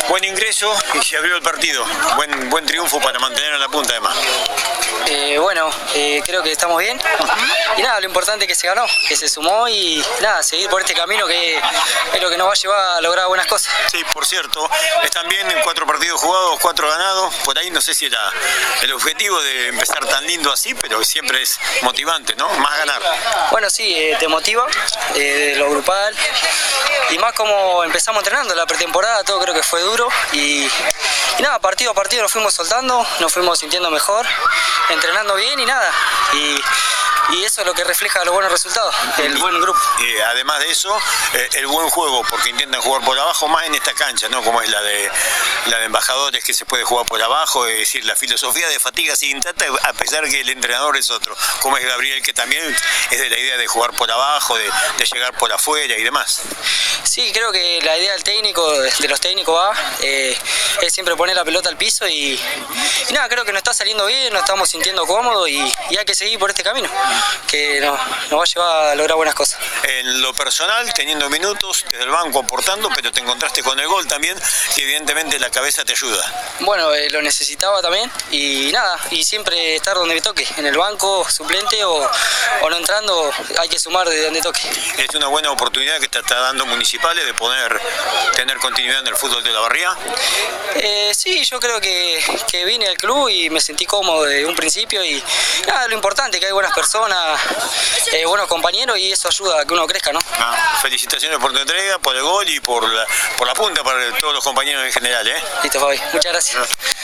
Buen ingreso y se abrió el partido. Buen triunfo para mantener en la punta además. Creo que estamos bien. Y nada, lo importante es que se ganó, que se sumó y nada, seguir por este camino que es lo que nos va a llevar a lograr buenas cosas. Sí, por cierto, están bien en 4 partidos jugados, 4 ganados. Por ahí no sé si era el objetivo de empezar tan lindo así, pero siempre es motivante, ¿no? Más ganar. Bueno, sí, te motiva de lo grupal y más como empezamos entrenando la pretemporada, todo creo que fue duro y nada, partido a partido nos fuimos soltando, nos fuimos sintiendo mejor, entrenando bien y nada. Y eso es lo que refleja los buenos resultados, el buen grupo. Además de eso, el buen juego, porque intentan jugar por abajo más en esta cancha, ¿no? Como es la de Embajadores, que se puede jugar por abajo, es decir, la filosofía de fatiga sin tanta, a pesar que el entrenador es otro, como es Gabriel, que también es de la idea de jugar por abajo, de llegar por afuera y demás. Sí, creo que la idea del técnico, de los técnicos es siempre poner la pelota al piso y nada, creo que nos está saliendo bien, nos estamos sintiendo cómodos y hay que seguir por este camino, que nos va a llevar a lograr buenas cosas. En lo personal, teniendo minutos, desde el banco aportando, pero te encontraste con el gol también, que evidentemente la cabeza te ayuda. Bueno, lo necesitaba también y nada, y siempre estar donde me toque, en el banco, suplente o no entrando, hay que sumar de donde toque. Es una buena oportunidad que te está dando Municipales de poder tener continuidad en el fútbol de la Barría. Sí, yo creo que vine al club y me sentí cómodo desde un principio y nada, lo importante es que hay buenas personas, buenos compañeros y eso ayuda a que uno crezca, ¿no? Felicitaciones por tu entrega, por el gol y por la punta para todos los compañeros en general, ¿eh? Listo, Fabi, muchas gracias.